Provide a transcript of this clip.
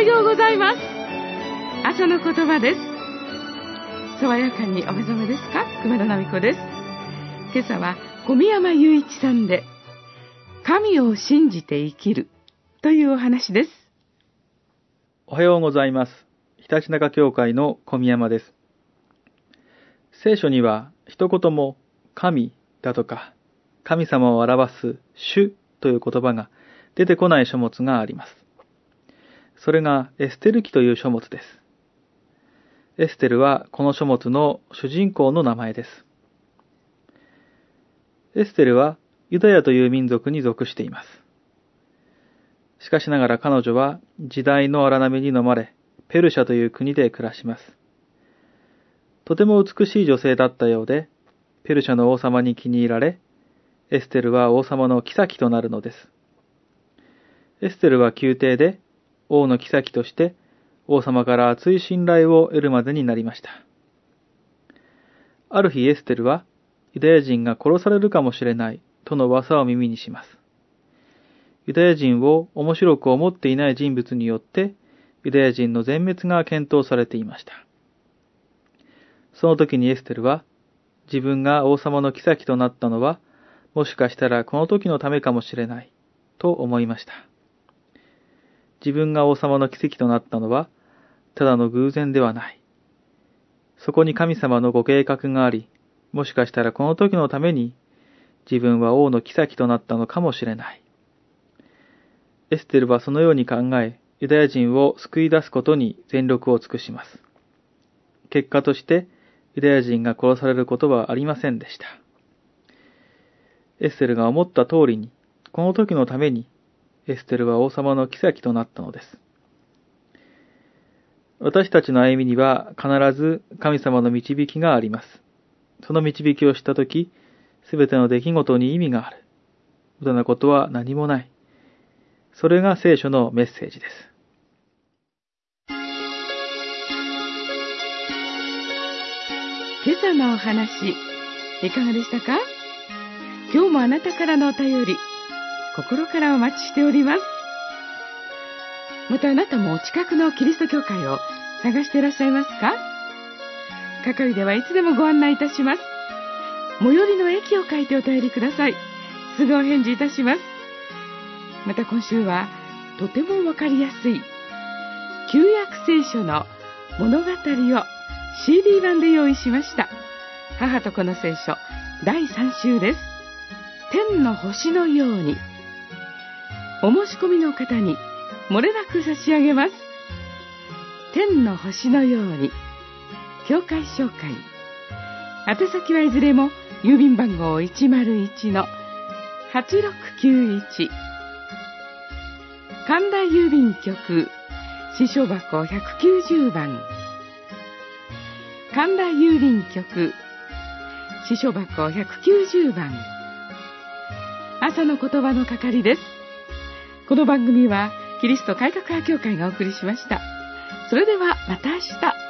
ようございます。朝の言葉です。爽やかにお目覚めですか？熊田奈美子です。今朝は小宮山雄一さんで、神を信じて生きるというお話です。 おはようございます。ひたちなか教会の小宮山です。聖書には一言も神だとか神様を表す主という言葉が出てこない書物があります。それがエステル記という書物です。エステルはこの書物の主人公の名前です。エステルはユダヤという民族に属しています。しかしながら彼女は時代の荒波に飲まれ、ペルシャという国で暮らします。とても美しい女性だったようで、ペルシャの王様に気に入られ、エステルは王様の妃となるのです。エステルは宮廷で王の妃として王様から厚い信頼を得るまでになりました。ある日エステルはユダヤ人が殺されるかもしれないとの噂を耳にします。ユダヤ人を面白く思っていない人物によってユダヤ人の全滅が検討されていました。その時にエステルは自分が王様の妃となったのはもしかしたらこの時のためかもしれないと思いました。自分が王様の妃となったのはただの偶然ではない。そこに神様のご計画があり、もしかしたらこの時のために自分は王の妃となったのかもしれない。エステルはそのように考え、ユダヤ人を救い出すことに全力を尽くします。結果としてユダヤ人が殺されることはありませんでした。エステルが思った通りに、この時のためにエステルは王様の妃となったのです。私たちの歩みには必ず神様の導きがあります。その導きをしたとき、すべての出来事に意味がある。無駄なことは何もない。それが聖書のメッセージです。 今朝のお話、いかがでしたか？今日もあなたからのお便り、心からお待ちしております。またあなたもお近くのキリスト教会を探していらっしゃいますか？係ではいつでもご案内いたします。最寄りの駅を書いてお便りください。すぐお返事いたします。また今週はとてもわかりやすい旧約聖書の物語を CD 版で用意しました。母と子の聖書第3週です。天の星のように。お申し込みの方に漏れなく差し上げます。天の星のように。教会紹介。宛先はいずれも郵便番号 101-8691。神田郵便局支所箱190番。神田郵便局支所箱190番。朝の言葉の係です。この番組はキリスト改革派教会がお送りしました。それではまた明日。